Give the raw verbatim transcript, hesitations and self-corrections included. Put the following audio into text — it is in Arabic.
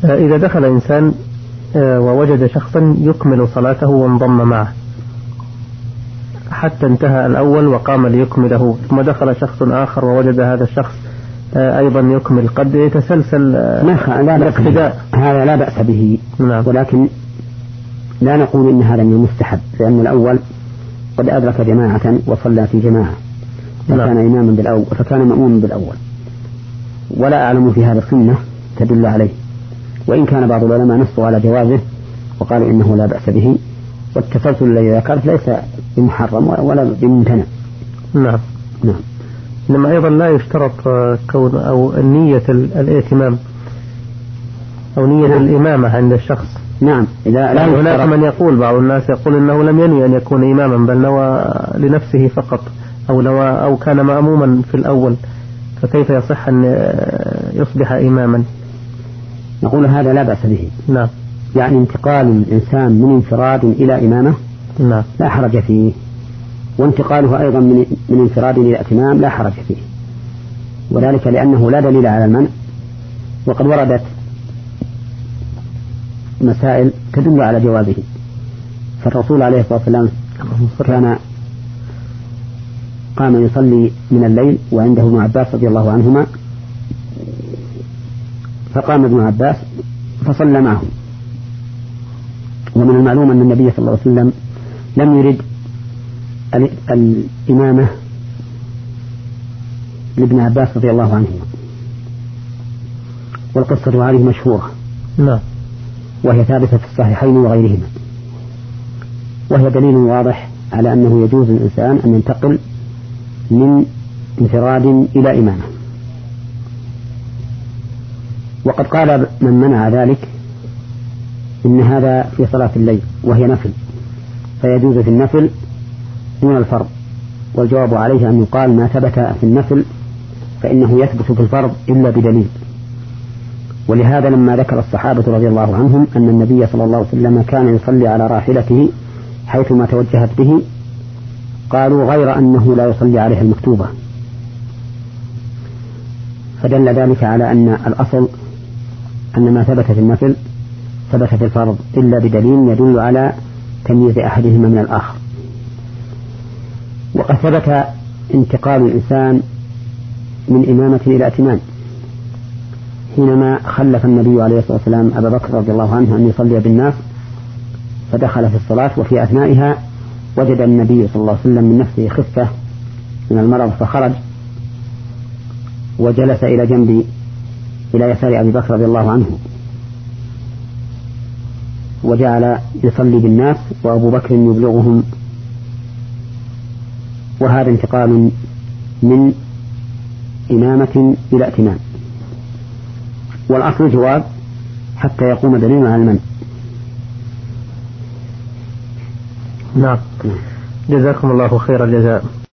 إذا دخل إنسان ووجد شخصا يكمل صلاته وانضم معه حتى انتهى الأول وقام ليكمله، ثم دخل شخص آخر ووجد هذا الشخص أيضا يكمل، قد يتسلسل الاقتداء، هذا لا بأس به. نعم. ولكن لا نقول إن هذا من المستحب، لأن الأول قد أدرك جماعة وصلى في جماعة فكان إماما بالأول فكان مأموما بالأول، ولا أعلم في هذا السنة تدل عليه، وإن كان بعض العلماء نصوا على جوازه وقالوا إنه لا بأس به، والتسلسل الذي ذكرت ليس بمحرم ولا بممتنع. نعم. نعم. إنما أيضا لا يشترط كون أو نية الائتمام أو نية نعم. الإمامة عند الشخص. نعم. إذا لا هناك من يقول، بعض الناس يقول إنه لم ينوي أن يكون إماما بل نوى لنفسه فقط، أو نوى أو كان مأموما في الأول، فكيف يصح أن يصبح إماما؟ نقول هذا لا بأس به. نعم. يعني انتقال الإنسان من انفراد إلى إمامة نعم. لا حرج فيه، وانتقاله أيضا من من انفراد إلى ائتمام لا حرج فيه، وذلك لأنه لا دليل على المنع، وقد وردت مسائل تدل على جوازه. فالرسول عليه الصلاة والسلام كان قام يصلي من الليل وعنده ابن عباس رضي الله عنهما، فقام ابن عباس فصلى معه. ومن المعلوم أن النبي صلى الله عليه وسلم لم يرد الإمامة لابن عباس رضي الله عنهما، والقصة هذه مشهورة. نعم. وهي ثابتة في الصحيحين وغيرهما، وهي دليل واضح على أنه يجوز للإنسان أن ينتقل من انفراد إلى إمامة. وقد قال من منع ذلك إن هذا في صلاة الليل وهي نفل، فيجوز في النفل دون الفرض، والجواب عليه أن يقال ما ثبت في النفل فإنه يثبت في الفرض إلا بدليل. ولهذا لما ذكر الصحابة رضي الله عنهم أن النبي صلى الله عليه وسلم كان يصلي على راحلته حيثما توجهت به، قالوا غير أنه لا يصلي عليها المكتوبة، فدل ذلك على أن الأصل أن ما ثبت في النفل ثبت في الفرض إلا بدليل يدل على تمييز أحدهما من الآخر. وقد ثبت انتقال الإنسان من إمامة إلى ائتمان حينما خلف النبي عليه الصلاة والسلام أبا بكر رضي الله عنه أن يصلي بالناس، فدخل في الصلاة وفي أثنائها وجد النبي صلى الله عليه وسلم من نفسه خفة من المرض، فخرج وجلس إلى جنب إلى يسار أبي بكر رضي الله عنه، وجعل يصلي بالناس وأبو بكر يبلغهم. وهذا انتقال من إمامة إلى ائتمان، والأصل جواب حتى يقوم دليل على المنع. نعم. جزاكم الله خير الجزاء.